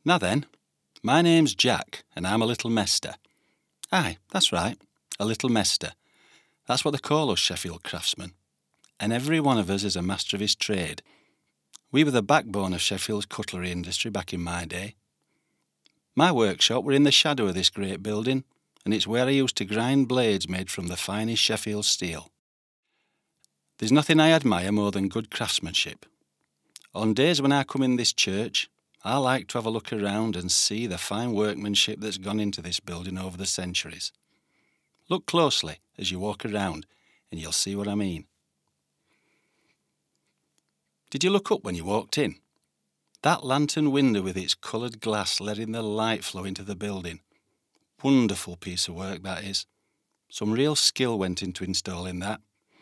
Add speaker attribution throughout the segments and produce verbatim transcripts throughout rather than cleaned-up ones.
Speaker 1: Now then, my name's Jack, and I'm a little mester. Aye, that's right, a little mester. That's what they call us Sheffield craftsmen. And every one of us is a master of his trade. We were the backbone of Sheffield's cutlery industry back in my day. My workshop were in the shadow of this great building, and it's where I used to grind blades made from the finest Sheffield steel. There's nothing I admire more than good craftsmanship. On days when I come in this church, I like to have a look around and see the fine workmanship that's gone into this building over the centuries. Look closely as you walk around, and you'll see what I mean. Did you look up when you walked in? That lantern window with its coloured glass letting the light flow into the building. Wonderful piece of work, that is. Some real skill went into installing that.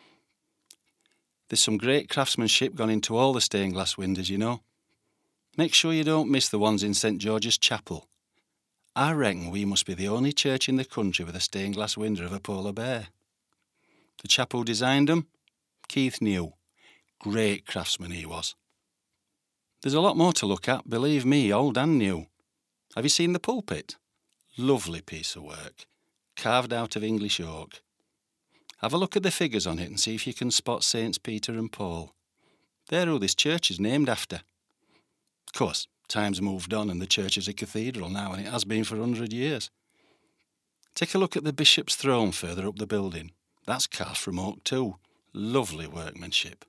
Speaker 1: There's some great craftsmanship gone into all the stained glass windows, you know. Make sure you don't miss the ones in St George's Chapel. I reckon we must be the only church in the country with a stained glass window of a polar bear. The chap who designed them? Keith New. Great craftsman he was. There's a lot more to look at, believe me, old and new. Have you seen the pulpit? Lovely piece of work, carved out of English oak. Have a look at the figures on it and see if you can spot Saints Peter and Paul. They're who this church is named after. Of course, time's moved on and the church is a cathedral now, and it has been for a hundred years. Take a look at the bishop's throne further up the building. That's carved from oak too. Lovely workmanship.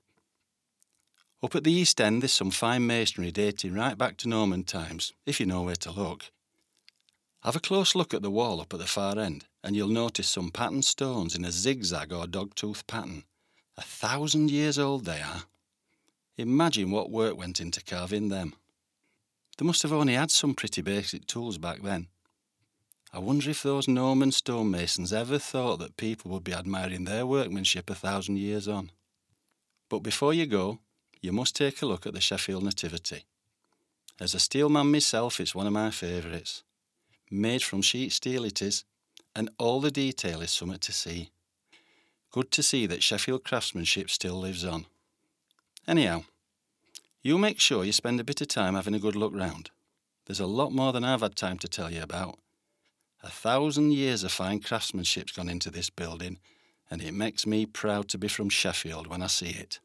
Speaker 1: Up at the east end there's some fine masonry dating right back to Norman times, if you know where to look. Have a close look at the wall up at the far end, and you'll notice some patterned stones in a zigzag or dogtooth pattern. A thousand years old they are. Imagine what work went into carving them. They must have only had some pretty basic tools back then. I wonder if those Norman stonemasons ever thought that people would be admiring their workmanship a thousand years on. But before you go, you must take a look at the Sheffield Nativity. As a steelman myself, it's one of my favourites. Made from sheet steel it is, and all the detail is something to see. Good to see that Sheffield craftsmanship still lives on. Anyhow, you make sure you spend a bit of time having a good look round. There's a lot more than I've had time to tell you about. A thousand years of fine craftsmanship's gone into this building, and it makes me proud to be from Sheffield when I see it.